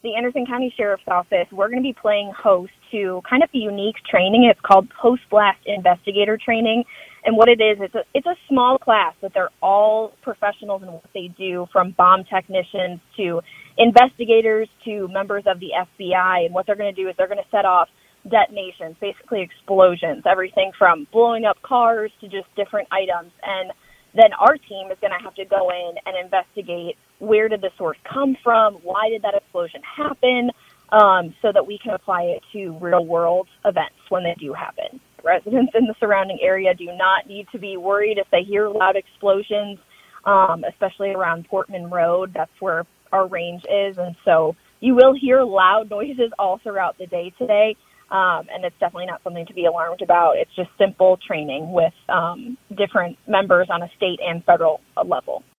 the Anderson County Sheriff's Office, we're going to be playing host to kind of a unique training. It's called Post-Blast Investigator Training. And what it is, it's a small class, but they're all professionals in what they do, from bomb technicians to investigators to members of the FBI. And what they're going to do is they're going to set off detonations, basically explosions, everything from blowing up cars to just different items. And then our team is going to have to go in and investigate, where did the source come from, why did that explosion happen, so that we can apply it to real-world events when they do happen. Residents in the surrounding area do not need to be worried if they hear loud explosions, especially around Portman Road. That's where our range is, and so you will hear loud noises all throughout the day today. And it's definitely not something to be alarmed about. It's just simple training with different members on a state and federal level.